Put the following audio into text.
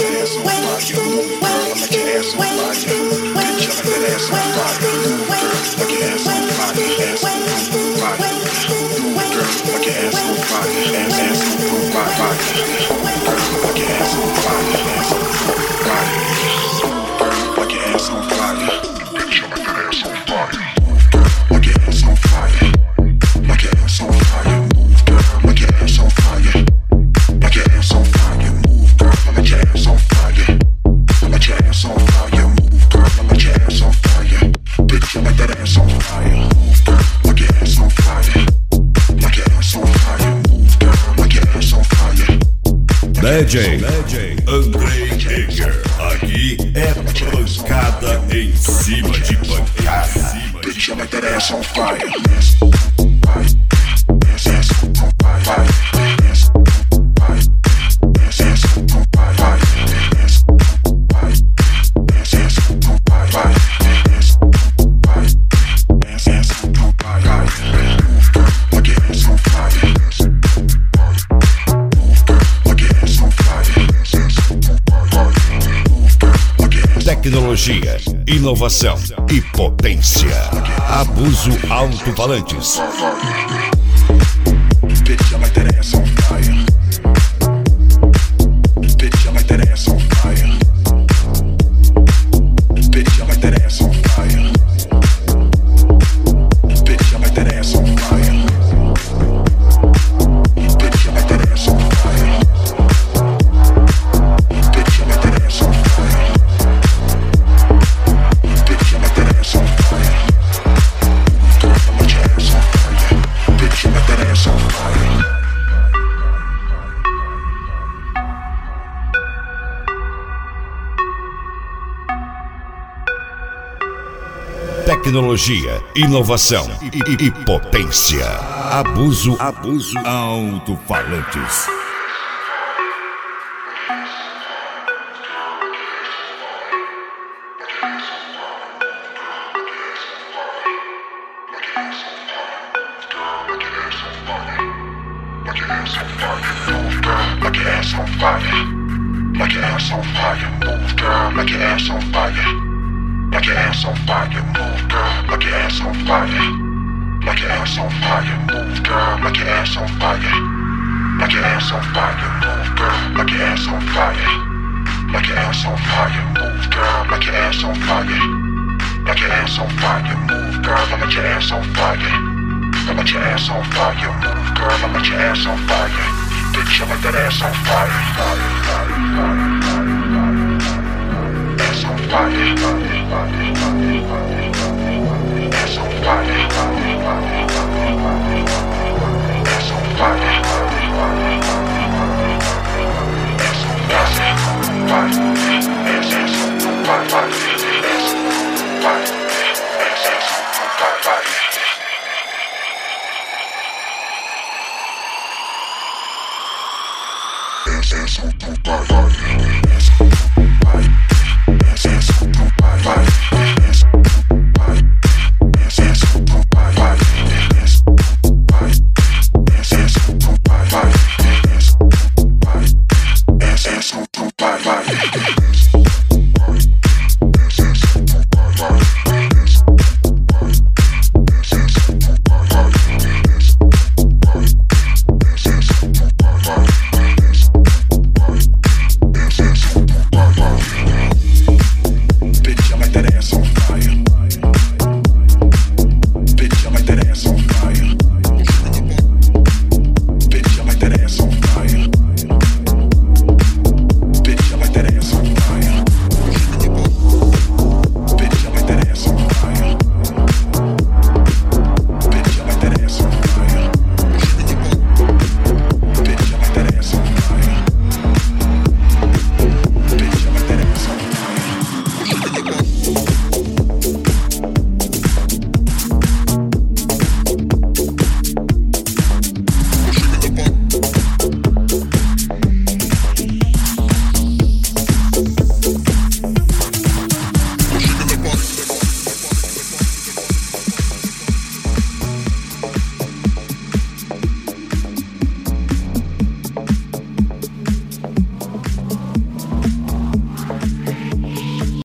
DJ Andrei Egger, aqui é pancada em cima de pancada. Bitch, I like that ass on fire. Tecnologia, inovação e potência. Abuso Alto-Falantes. Bitch, I like that ass on fire. Bitch, I like that ass on fire. Bitch, I like that ass on fire. Bitch, I like that ass on fire. Bitch, I like that ass on fire. Bitch, I like that ass on fire. Bitch, I like that ass on fire. Girl, I like your ass on fire. Bitch, I like that ass on fire. Tecnologia, inovação e potência. Abuso Alto-Falantes. Like your ass on fire, move girl, like your ass on fire. Like your ass on fire, move girl, like your ass on fire. Like your ass on fire, move girl, like your ass on fire. Like your ass on fire, move girl, like your ass on fire. Like your ass on fire, move girl, like your ass on fire. Like your ass on fire, move girl, like your ass on fire. Like your ass on fire, move girl, like your ass on fire. I like your ass on fire, move girl, I like your ass on fire. Bitch, I like that ass on fire. Ass on fire. Ass on fire. Ass on fire. Ass on fire. Ass on fire. Asshole.